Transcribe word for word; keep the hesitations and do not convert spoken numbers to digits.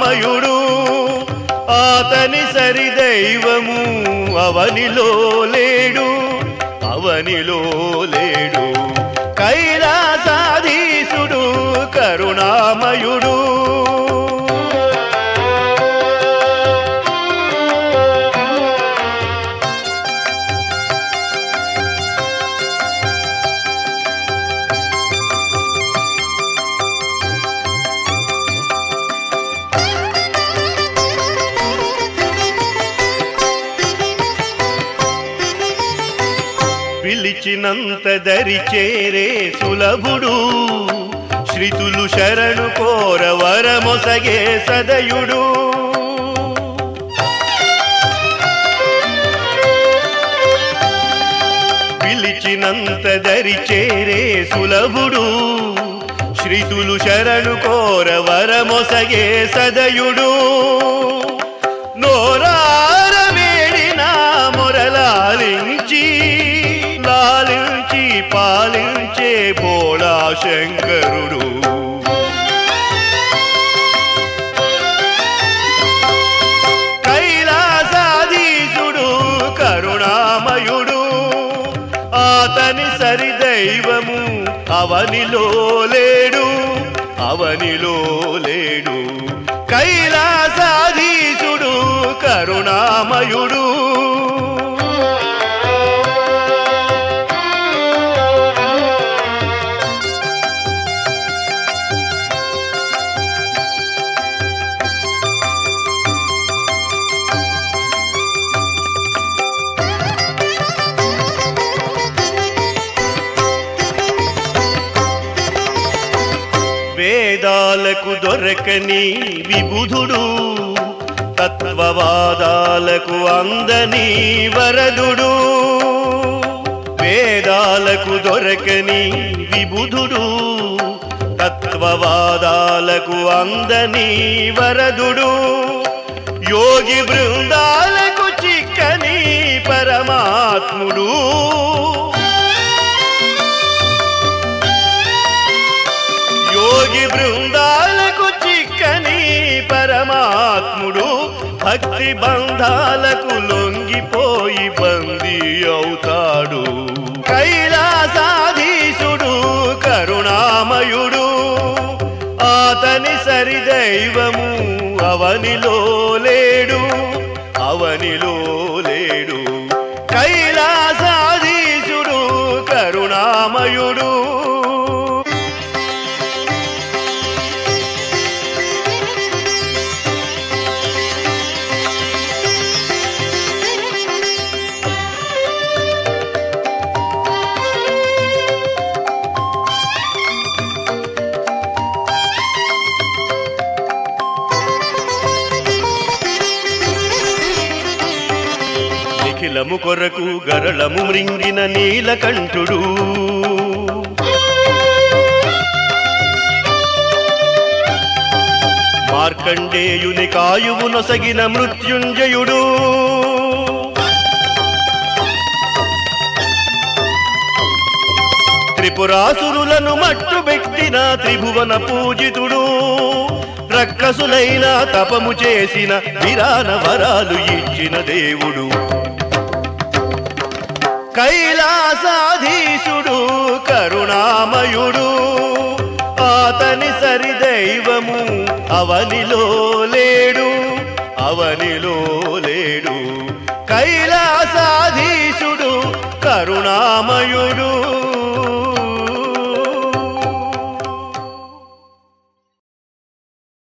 కరుణామయుడు ఆతని సరి దైవము అవనిలో లేడు అవనిలో లేడు కైలాసాధీశుడు కరుణామయుడు పిలిచినంత దరి చేరే సులభుడు శ్రీతులు శరణు కోర వరమొసగే సదయుడు పిలిచినంత దరి చేరే సులభుడు శ్రీతులు శరణు కోర వరమొసగే సదయుడు నోరార వేడిన మొరలాలించి లాలించి పాలించే బోళా శంకరుడు కైలాసాధీశుడు కరుణామయుడు ఆతని సరి దైవము అవనిలో లేడు అవనిలో లేడు కైలాసాధీశుడు కరుణామయుడు వేదాలకు దొరకని విబుధుడు తత్వవాదాలకు అందని వరదుడు వేదాలకు దొరకని విబుధుడు తత్వవాదాలకు అందని వరదుడు యోగి బృందాలకు చిక్కని పరమాత్ముడు యోగి బృందాలకు చిక్కని పరమాత్ముడు భక్తి బంధాలకు లొంగిపోయి బందీ అవుతాడు కైలాసాధీశుడు కరుణామయుడు ఆతని సరి దైవము అవనిలో లేడు అవనిలో లేడు కైలాసాధీశుడు కరుణామయుడు నిఖిలము కొరకు గరళము మృంగిన నీలకంఠుడు మార్కండేయుని కాయువు నొసగిన మృత్యుంజయుడు త్రిపురాసురులను మట్టుబెట్టిన త్రిభువన పూజితుడు రక్కసులైన తపము చేసిన విరాన వరాలు ఇచ్చిన దేవుడు కైలాసాధీశుడు కరుణామయుడు ఆతని సరి దైవము అవనిలో లేడు అవనిలో లేడు కైలాసాధీశుడు కరుణామయుడు